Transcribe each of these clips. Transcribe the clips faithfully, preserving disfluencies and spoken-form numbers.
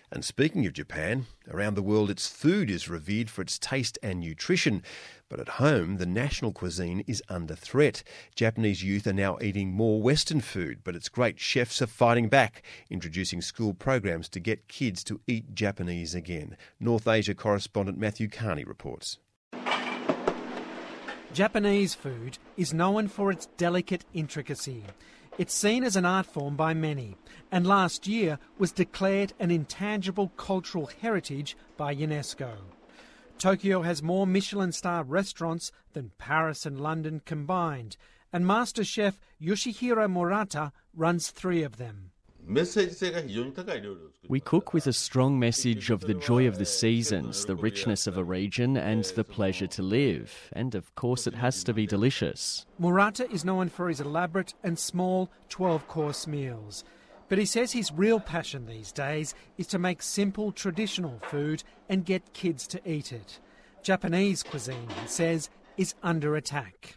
And speaking of Japan, around the world its food is revered for its taste and nutrition. But at home, the national cuisine is under threat. Japanese youth are now eating more Western food, but its great chefs are fighting back, introducing school programs to get kids to eat Japanese again. North Asia correspondent Matthew Carney reports. Japanese food is known for its delicate intricacy. It's seen as an art form by many, and last year was declared an intangible cultural heritage by UNESCO. Tokyo has more Michelin-star restaurants than Paris and London combined, and Master Chef Yoshihiro Murata runs three of them. We cook with a strong message of the joy of the seasons, the richness of a region and the pleasure to live. And of course it has to be delicious. Murata is known for his elaborate and small twelve-course meals. But he says his real passion these days is to make simple traditional food and get kids to eat it. Japanese cuisine, he says, is under attack.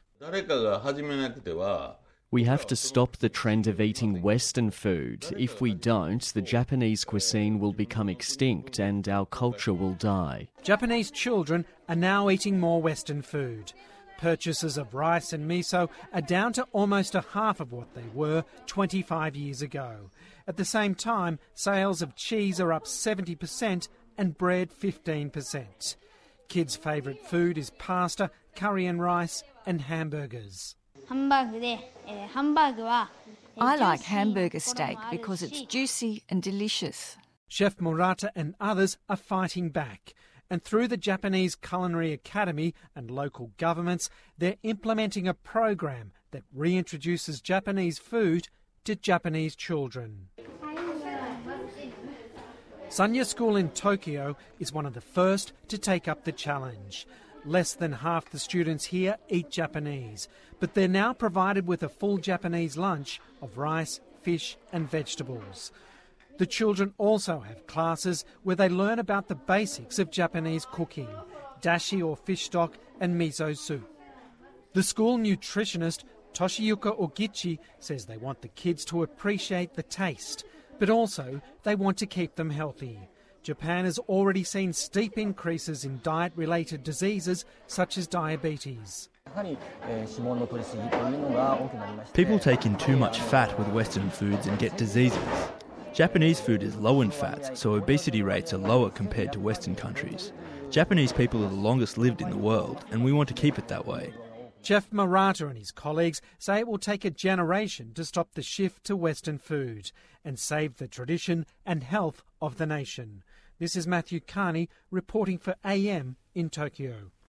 We have to stop the trend of eating Western food. If we don't, the Japanese cuisine will become extinct and our culture will die. Japanese children are now eating more Western food. Purchases of rice and miso are down to almost a half of what they were twenty-five years ago. At the same time, sales of cheese are up seventy percent and bread fifteen percent. Kids' favourite food is pasta, curry and rice and hamburgers. I like hamburger steak because it's juicy and delicious. Chef Murata and others are fighting back. And through the Japanese Culinary Academy and local governments, they're implementing a program that reintroduces Japanese food to Japanese children. Sanya School in Tokyo is one of the first to take up the challenge. Less than half the students here eat Japanese, but they're now provided with a full Japanese lunch of rice, fish and vegetables. The children also have classes where they learn about the basics of Japanese cooking, dashi or fish stock and miso soup. The school nutritionist Toshiyuka Ogichi says they want the kids to appreciate the taste, but also they want to keep them healthy. Japan has already seen steep increases in diet-related diseases such as diabetes. People take in too much fat with Western foods and get diseases. Japanese food is low in fat, so obesity rates are lower compared to Western countries. Japanese people are the longest lived in the world, and we want to keep it that way. Chef Murata and his colleagues say it will take a generation to stop the shift to Western food and save the tradition and health of the nation. This is Matthew Carney reporting for A M in Tokyo.